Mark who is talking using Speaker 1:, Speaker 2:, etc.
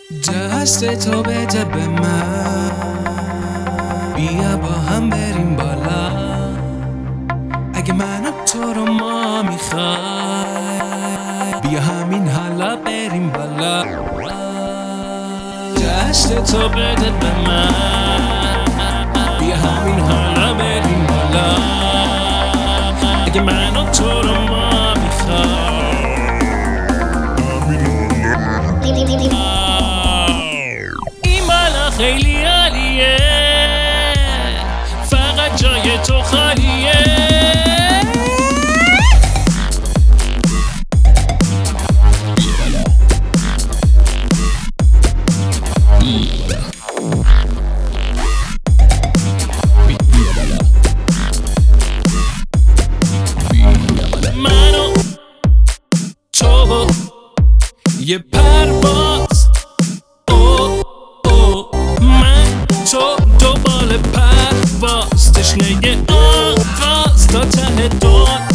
Speaker 1: دست تو بده به من، بیا با هم بریم بالا. اگه من و تو رو ما میخوای، بیا همین حالا بریم بالا. دست تو بده به من، بیا همین حالا بریم بالا. اگه من و تو رو ما میخوای، این بالا خیلی عالیه، فقط جای تو خالیه. من و تو یه پرواز، من تو دنبال پرواز، تشنه آغاز تا ته دنیا.